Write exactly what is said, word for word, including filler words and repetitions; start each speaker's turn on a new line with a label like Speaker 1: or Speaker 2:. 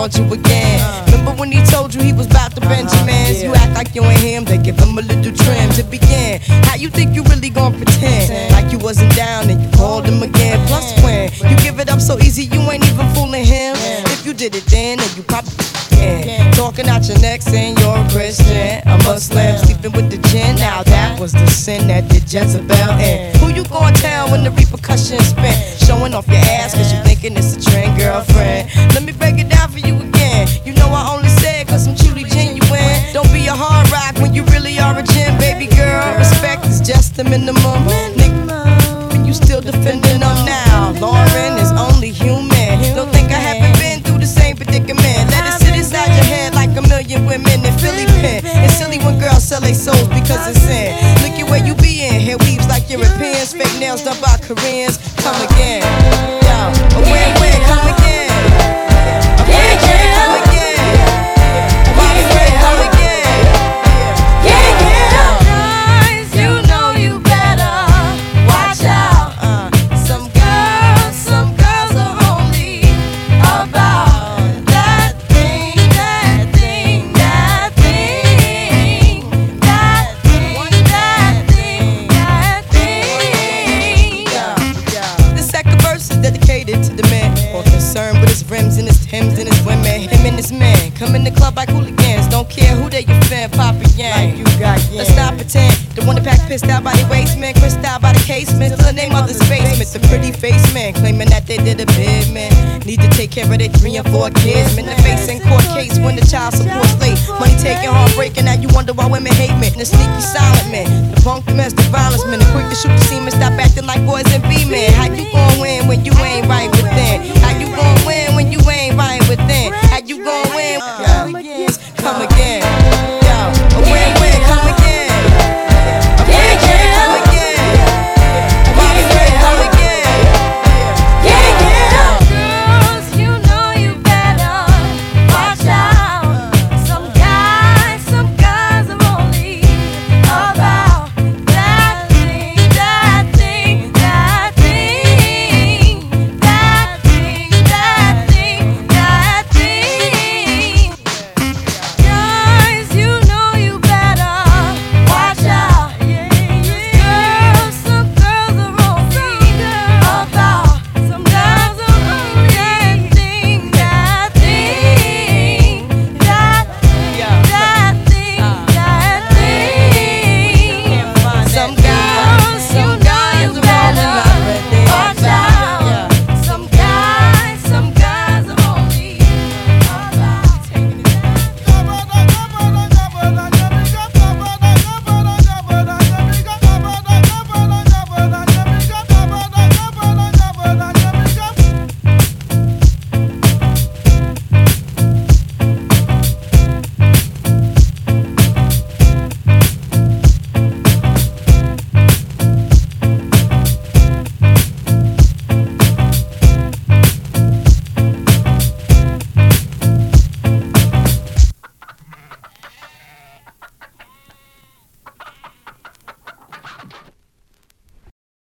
Speaker 1: want you again. Remember when he told you he was about to Benjamins? You act like you ain't him, they give him a little trim to begin. How you think you really gon' pretend like you wasn't down and you called him again? Plus when you give it up so easy, you ain't even fooling him. If you did it then, then you probably can. Talking out your neck saying you're a Christian, a Muslim, sleeping with the gin. Now that was the sin that did Jezebel in. Who you gon' tell when the repercussions spin? Showing off your ass cause you thinking it's a trend, girlfriend. Let me break it down for you again. You know I only say it cause I'm truly genuine. Don't be a hard rock when you really are a gem, baby girl. Respect is just the minimum. Nigga, and you still defending them now. Lauren is only human. Don't think I haven't been through the same predicament. Let it sit inside your head like a million women in Philly pen. It's silly when girls sell their souls because it's sin. Look at where you be in. Hair weaves like Europeans. Fake nails done by Koreans. Come again. Yo, a win win. Come again. A win win. Come again. A win win. Come again. Yeah, yeah. Guys, you know you better watch out. Uh, some girls, some girls are only about that thing, that thing, that thing, that thing, that thing, that thing. Yeah. The second verse is dedicated to the man, more concerned with his rims and his Timbs and his women. Him and his men come in the club like hooligans. Don't care who they your fan, Papa Yang. Like you got yeah. Let's not pretend. The one that pack pissed out by the waistman, crissed out by the casement. Still the name of this basement. The pretty face man claiming that they did a bid, man. Need to take care of their three and four kids. Men, the face in court case when the child support's late. Money taking, heartbreaking. Now you wonder why women hate men. The sneaky silent man, the punk domestic violence man, the quick to shoot the semen. Stop acting like boys and be men. How you gon' win when you ain't right within?